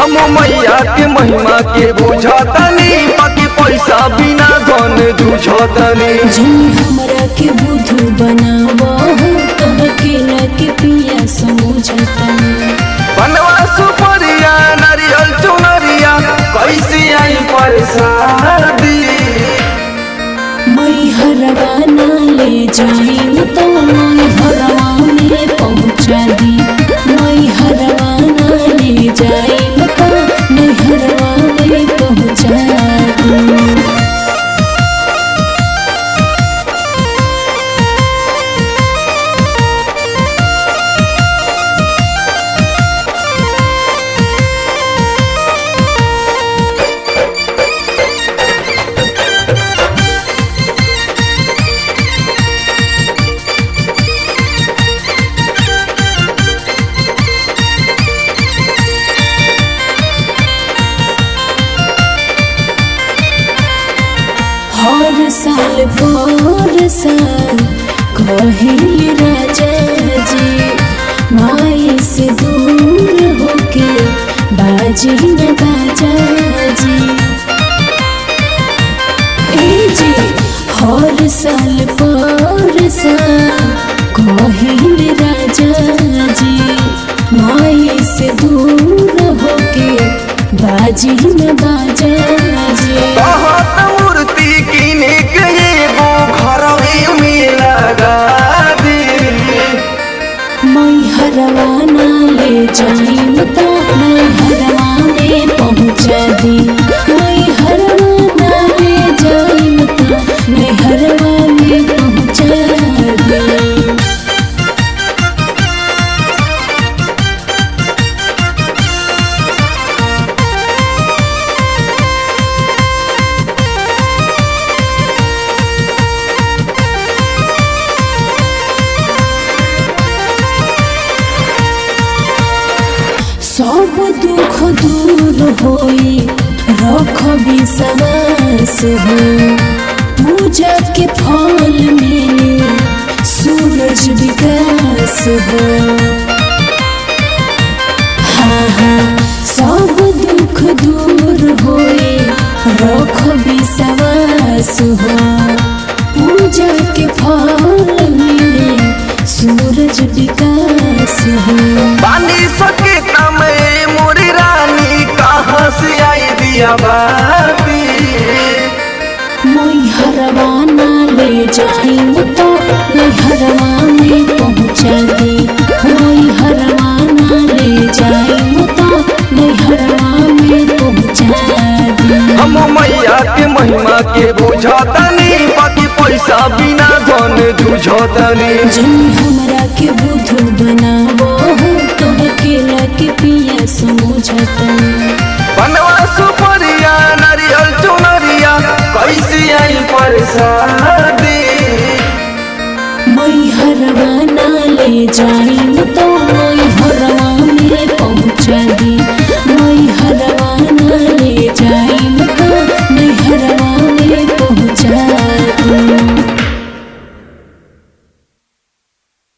हम मैया के महिमा के बुझतनी बाकी पैसा बिना धन जुझतनी। जनी हमरा के बुद्धू बनावो तोह केला के पिया समझतनी। बनवा सुपरिया नारियल चुनरिया कैसे आई परसादी। मई हरवा ना ले जाइम तो मई हरवा में पहुँचा दी। मई हरवा ना ले जाइम तो मई हरवा में पहुँचा दी। हर साल पर साल कहिल राजा जी माई से दूर होके बाजी न बाजा जी। ए जी हर साल पर साल कहिल राजा जी माई से दूर होके बाजी न बाजा जी। मूर्ति किने के एगो घरवे में लगा दे। मई हरवा ना ले जाइम तो मई हरवा में पहुँचा दी। मई हरवा ना ले जाइम तो मई हरवा में पहुँचा दी। सब दुख दूर होई रख विश्वास हो। पूजा के फल मिले सूरज विकास हो। हाँ हाँ सब दुख दूर होई रख विश्वास हो। पूजा के फल मिले सूरज विकास हो। बानी सके तमे मोरी रानी कहाँ से आई दिया बाती। मई हरवा ना ले जाइम तो मई हरवा में पहुँचा दी। मई हरवा ना ले जाइम तो मई हरवा में पहुँचा दी। हम मैया के महिमा के बुझतनी बाकी पैसा बिना धन जुझतनी। जनी हमरा के बुद्धू बनावो तोह केला के पिया समझतनी। बनवा सुपरिया नारियल चुनरिया कैसे आई परसादी। मई हरवा ना ले जाइम तो मई हरवा में पहुँचा दी।